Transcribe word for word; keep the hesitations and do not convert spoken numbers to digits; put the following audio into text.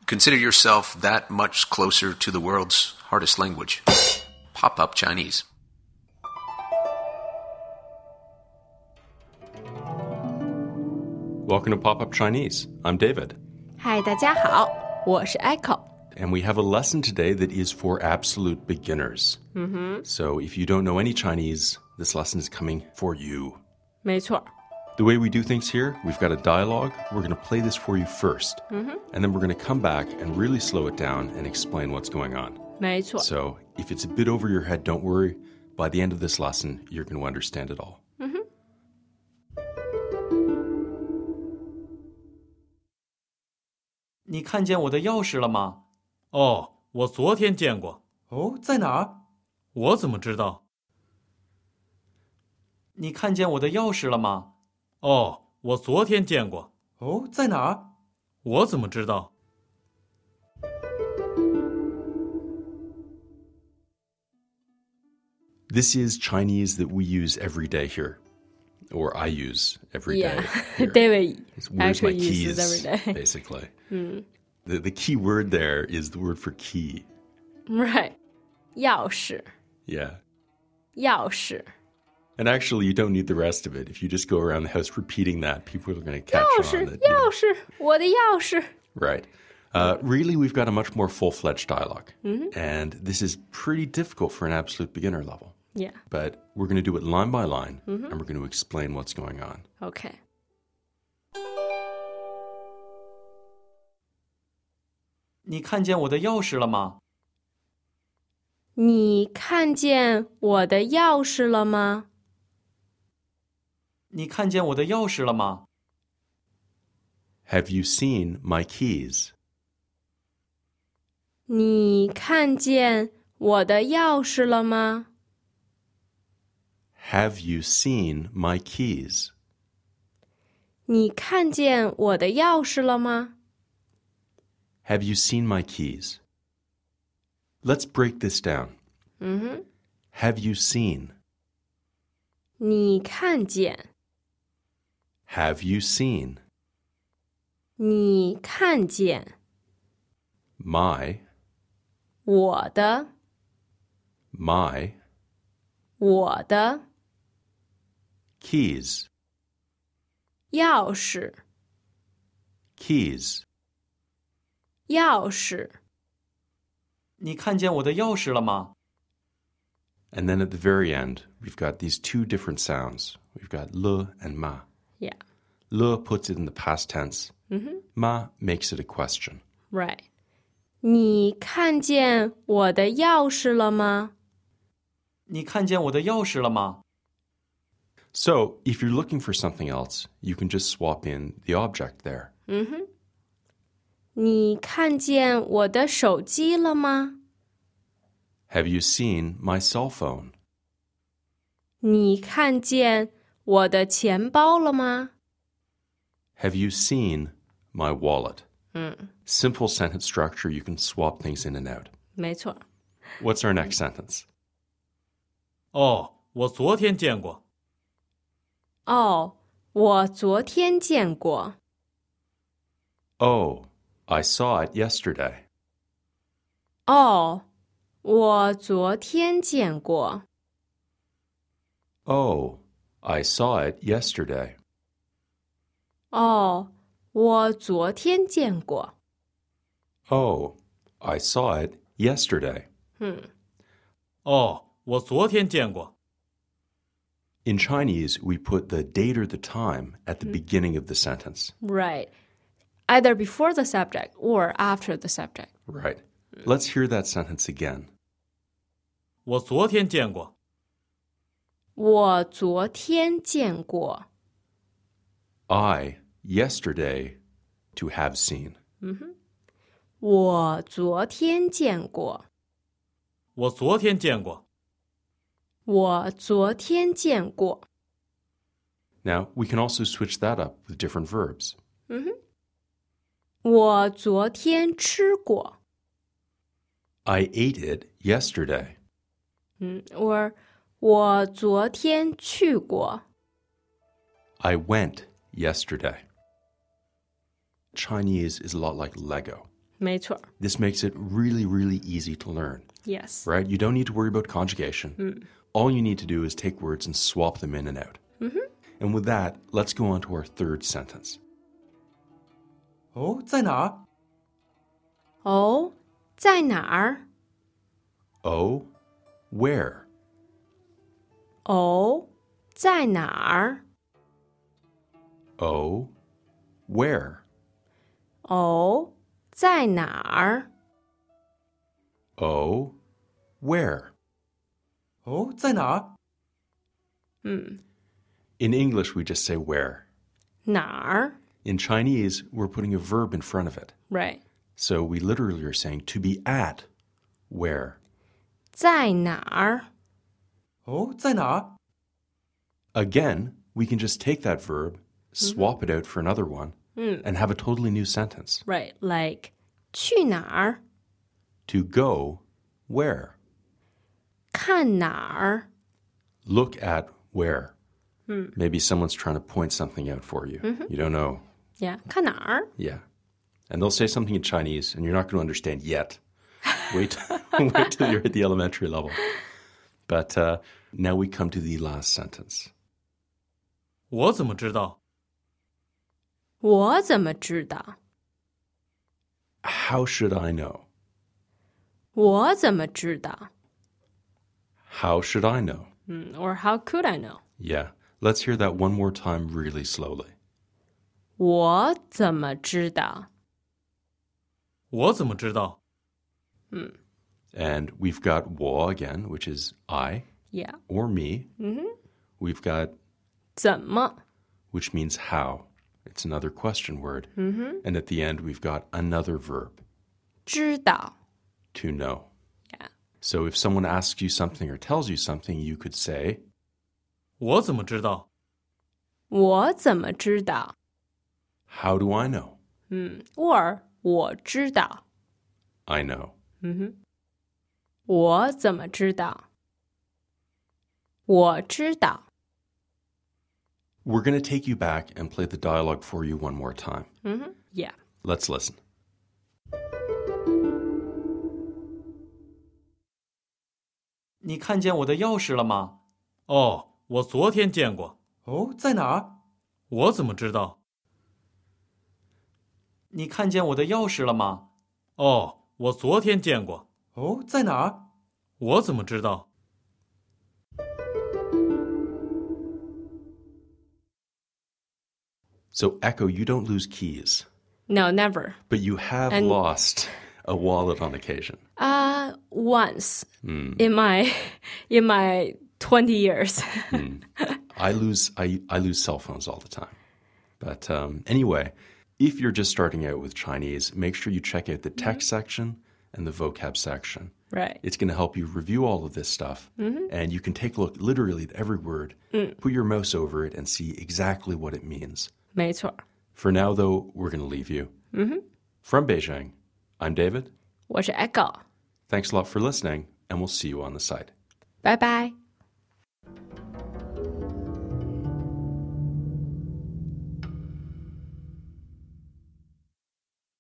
Consider yourself that much closer to the world's hardest language. Pop-up Chinese. Welcome to Pop-up Chinese. I'm David. Hi, 大家好，我是 Echo. And we have a lesson today that is for absolute beginners. Mm-hmm. So if you don't know any Chinese, this lesson is coming for you. 没错。 The way we do things here, we've got a dialogue. We're going to play this for you first. Mm-hmm. And then we're going to come back and really slow it down and explain what's going on. 没错。 So if it's a bit over your head, don't worry. By the end of this lesson, you're going to understand it all. Mm-hmm. 你看见我的钥匙了吗？ 哦，我昨天见过。 哦，在哪儿？ 我怎么知道？ 你看见我的钥匙了吗？ 哦，我昨天见过。 哦，在哪儿？ 我怎么知道？ This is Chinese that we use every day here. Or I use every day. Yeah, here. David It's where's my actually uses keys, every day. basically. Mm. The, the key word there is the word for key. Right. 钥匙 Yeah. 钥匙 And actually, you don't need the rest of it. If you just go around the house repeating that, people are going to catch 钥 on. 匙 That, you know- 钥匙我的钥匙 Right. Uh, really, we've got a much more full-fledged dialogue. Mm-hmm. And this is pretty difficult for an absolute beginner level. Yeah. But we're going to do it line by line, Mm-hmm. and we're going to explain what's going on. Okay. 你看见我的钥匙了吗？ 你看见我的钥匙了吗？ 你看见我的钥匙了吗？ Have you seen my keys? 你看见我的钥匙了吗？ Have you seen my keys? 你看见我的钥匙了吗？ Have you seen my keys? Let's break this down. 嗯哼， Have you seen? 你看见， Have you seen? 你看见 My, 我的， my 我的 keys, 钥匙， keys. 钥匙。 你看见我的钥匙了吗？ And then at the very end, we've got these two different sounds. We've got le and ma. Yeah. Le puts it in the past tense. Mm-hmm. Ma makes it a question. Right. 你看见我的钥匙了吗？ 你看见我的钥匙了吗？ So, if you're looking for something else, you can just swap in the object there. 嗯哼。你看见我的手机了吗？ Have you seen my cell phone? 你看见我的钱包了吗？ Have you seen my wallet? 嗯， Simple sentence structure, you can swap things in and out. 没错。 What's our next sentence? 哦，我昨天见过。 哦，我昨天见过。 Oh, I saw it yesterday. 哦，我昨天见过。 Oh, I saw it yesterday. 哦，我昨天见过。 Oh, I saw it yesterday. 嗯， 哦，我昨天见过。 In Chinese, we put the date or the time at the beginning of the sentence. right. Either before the subject or after the subject. Right. Let's hear that sentence again. 我昨天见过。 我昨天见过。 I, yesterday, to have seen. 嗯哼，我昨天见过。 我昨天见过。 我昨天见过。 Now, we can also switch that up with different verbs. 嗯哼，我昨天吃过。 I ate it yesterday. 嗯 or 我昨天去过。 I went yesterday. Chinese is a lot like Lego. 没错 This makes it really, really easy to learn, Yes. right? You don't need to worry about conjugation. All you need to do is take words and swap them in and out. And with that, let's go on to our third sentence. 哦，在哪儿？ 哦，在哪儿？ Oh, where? 哦，在哪儿？ Oh, where? 哦，在哪儿？ Oh, where? 哦，在哪儿？ In English, we just say where. 哪儿 In Chinese, we're putting a verb in front of it. Right. So we literally are saying to be at where. 在哪儿？ 哦，在哪儿？ Again, we can just take that verb, swap it out for another one, and have a totally new sentence. Right. Like 去哪儿？ To go where. 看哪儿？ Look at where. Maybe someone's trying to point something out for you. You don't know. Yeah. 看哪儿？ Yeah. And they'll say something in Chinese, and you're not going to understand yet. Wait, wait till you're at the elementary level. But uh, now we come to the last sentence. 我怎么知道？ 我怎么知道？ How should I know? 我怎么知道？ How should I know? Mm, or how could I know? Yeah. Let's hear that one more time really slowly. 我怎么知道？ 我怎么知道？ And we've got 我 again, which is I Yeah. or me. We've got 怎么？ which means how. It's another question word. And at the end, we've got another verb, 知道 to know. Yeah. So if someone asks you something or tells you something, you could say, 我怎么知道？ 我怎么知道？ how do I know? Or 我知道。 I know. 我怎么知道？我知道。 We're going to take you back and play the dialogue for you one more time. Yeah. Let's listen. 你看见我的钥匙了吗？ 哦，我昨天见过。 哦，在哪儿？ 我怎么知道？ 你看见我的钥匙了吗？ 哦，我昨天见过。 哦，在哪儿？ 我怎么知道？ So, Echo, you don't lose keys, No, never. but you have And- lost a wallet on occasion. Uh, once in my in my twenty years. I lose I, I lose cell phones all the time. But um, anyway, if you're just starting out with Chinese, make sure you check out the text section and the vocab section. Right. It's going to help you review all of this stuff. And you can take a look literally at every word, put your mouse over it, and see exactly what it means. 没错。 For now, though, we're going to leave you. From Beijing, I'm David. 我是 Echo. Thanks a lot for listening, and we'll see you on the site. 拜拜。